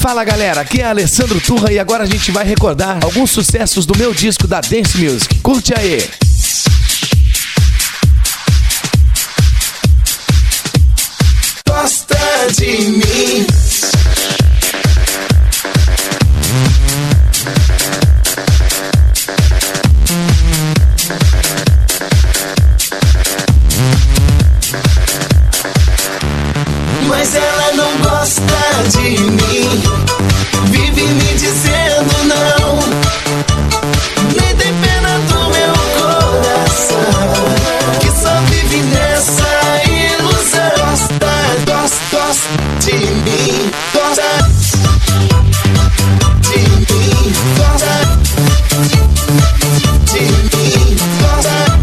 Fala galera, aqui é Alessandro Turra e agora a gente vai recordar alguns sucessos do meu disco da Dance Music. Curte aí! Gosta de mim. Mas ela não gosta de mim. Vive me dizendo não. Nem tem pena do meu coração, que só vive nessa ilusão. Gosta de mim. Gosta de mim. Gosta de mim. Gosta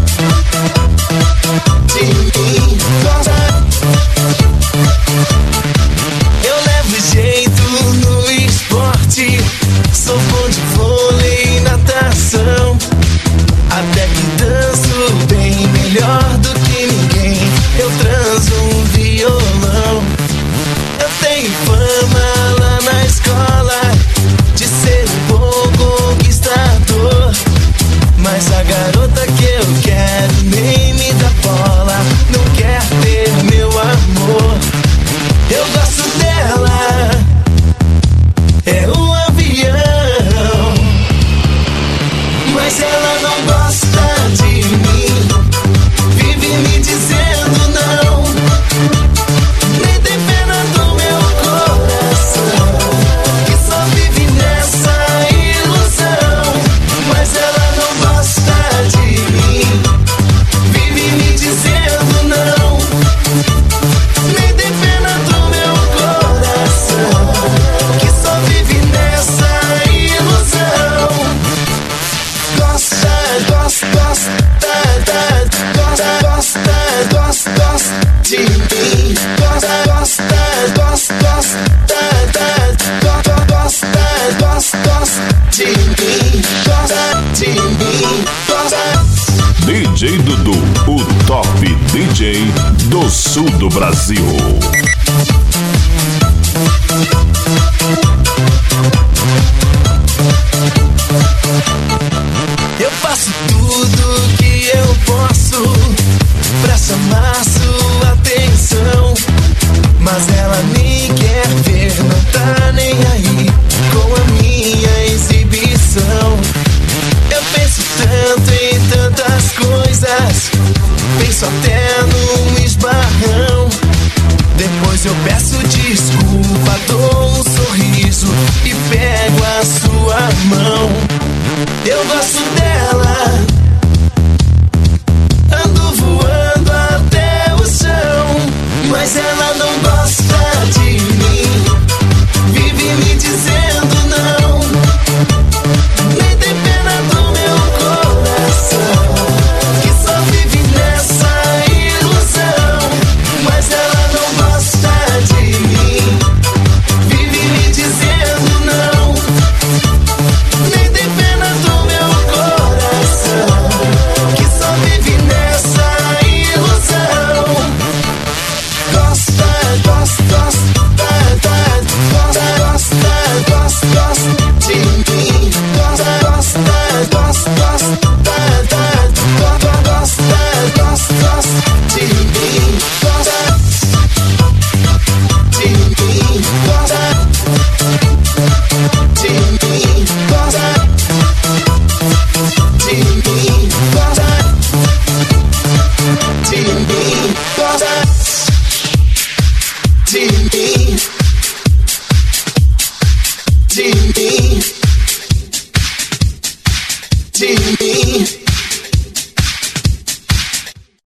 de mim. Gosta. Eu levo jeito no esporte, sou bom de vôlei e natação. Até que danço bem melhor do que ninguém. Eu transo um violão. Eu tenho fama lá na escola de ser um bom conquistador. Mas a garota que eu quero nem me dá bola, não quer ter meu amor. Eu gosto dela, é um avião, mas ela não gosta de mim. Vive me dizendo não. Nem tem pena do meu coração, que só vive nessa ilusão. Mas ela não gosta de mim. Vive me dizendo não. Nem tem pena do meu coração, que só vive nessa ilusão. Gosta de mim. Gosta de mim. DJ Dudu, o top DJ do sul do Brasil. Eu faço tudo que eu posso pra chamar sua atenção, mas ela nem quer ver, não tá nem aí com a minha exibição. Eu penso tanto em tantas coisas, penso até num esbarrão. Depois eu peço desculpa, dou um sorriso e pego a sua mão. Eu gosto dela, ando voando até o chão, mas ela não gosta de mim. Vive me dizendo não. Nem tem pena do meu coração, que só vive nessa ilusão. Mas ela não gosta de mim. Vive me dizendo não. Nem tem pena do meu coração, que só vive nessa ilusão. Gosta de mim. Gosta de mim. De mim.